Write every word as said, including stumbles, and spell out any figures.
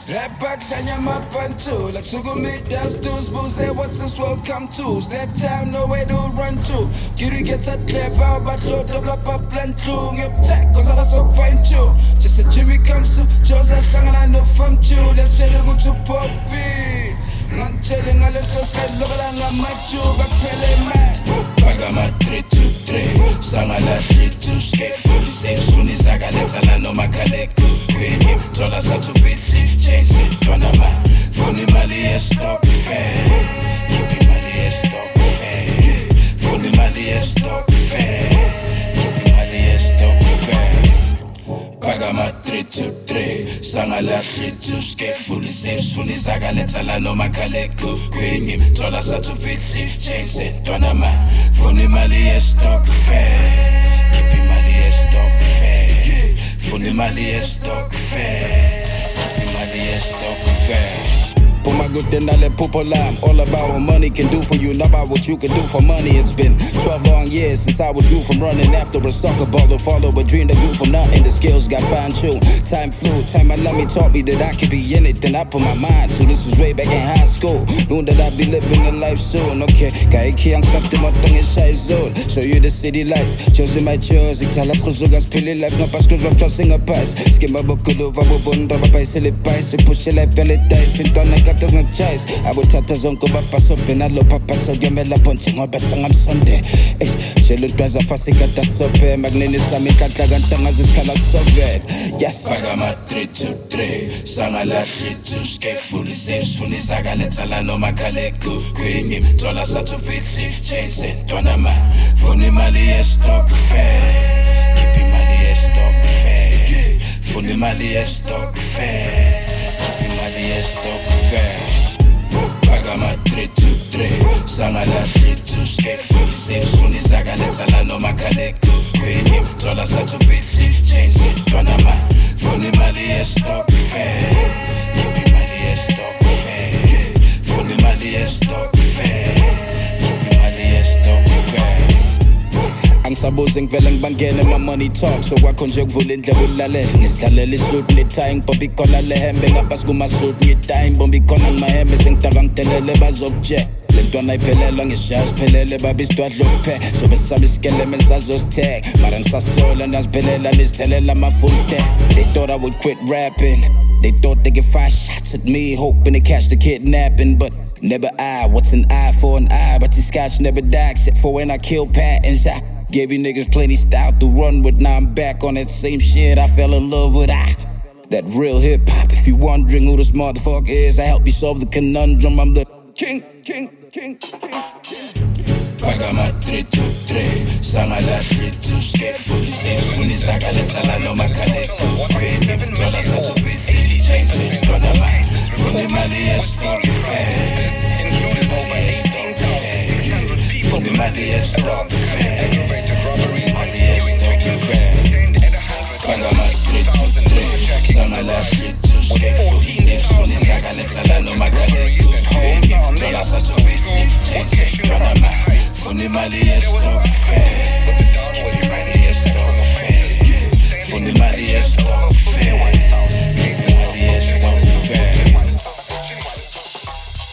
Slapback, shanya mapantu. Like sugar meat, that's dudes, booze. Say what's this world come to? It's that time, no way to run to. Kiri gets a clever, but don't double up a plan to. Yep, tech, cause I so fine too. Just a Jimmy comes to. Just a thing and I know from too. Let's say go to Poppy. I'm chilling, I let us head look at I'm macho, but pele man. Pagama three two three, Sangala shit to skate fully safe. Soon as I got legs, I know my collect. Queen him, told us how to be sick, change it, Panama. Funny Mali, stock fair. Keep Mali, stock fair. Funny Mali, stock fair. Keep Mali, stock fair. Pagama three two three, Sangala shit to skate fully safe. Soon as I got legs, I know my collect. Queen him, told us how to be sick, change it, Panama. Funny Mali, stock fair. Keep Mali, stock fair. Funny Mali, stock fair. Keep Mali, stock fair. Put my good then I let people lie. All about what money can do for you, not about what you can do for money. It's been twelve long years since I was due from running after a soccer ball to follow a dream that grew from nothing. The skills got fine-tuned. Time flew, time my lummy taught me that I could be in it. Then I put my mind to this was way back in high school. Knowing that I'd be living a life soon. Okay, kaiki ang sakti mo tong inside zone. Show you the city lights, choosing my choice. Italap ko sugas pili life na pasko rock tossing a pass. Skimma bukudo vabubunda babay silipay. Push it like pellet dice. Into like there's no choice. I would tata zonko bapasok pinalo papasok yamela ponching o basang am Sunday. Eh, shelut plaza fasikata sope magnini sami katlagan as it's kinda so bad. Yes. Pagama three two three, Sangala shit to skate fully safe. Soon as I got let's alano makaleku. Queen him, told us how to be sick, change it, Donama. Funny Mali, stock fair. Keep Mali, stock fair. Funny Mali, stock fair. Keep Mali, stock fair. Pagama three two three, Sangala shit to skate fully safe. Soon as I got let's alano makaleku. Queen him, told us how to be sick, change it, Donama. Funny Mali, stock fair. Keep Mali, stock fair. Funny Mali, stock fair. Keep Mali, stock fair. Ang sabuzing velang bangene my money talk. So I conjug vulin jabulale. Ngisalele suit ni time pabikola lehembe ngapas gumasut ni time bombikona mahembe sing tabang telele bazobje. Lentwana iphelelwa ngishas phelele babistwa dlophe. So besami skele mensazos tag. Maran sasola nasiphelela nisthelela amafute. They thought I would quit rapping. They thought they could fire shots at me, hoping to catch the kidnapping, but never I. What's an eye for an eye? But the scotch never died except for when I killed patents. I gave you niggas plenty style to run with. Now I'm back on that same shit I fell in love with. I that real hip hop. If you wondering who this motherfucker is, I help you solve the conundrum. I'm the king, king, king, king. Pagama three two three, Sangala shit to skate fully safe. Fully Zagala Talano Makaleko. Dollars out of it, eighty change it, Donama. Fully Mali, stock fair. Including over eighteen thousand. Fully Mali, stock fair. Pagama three two three, Sangala shit to skate fully safe. Fully Zagala Talano Makaleko.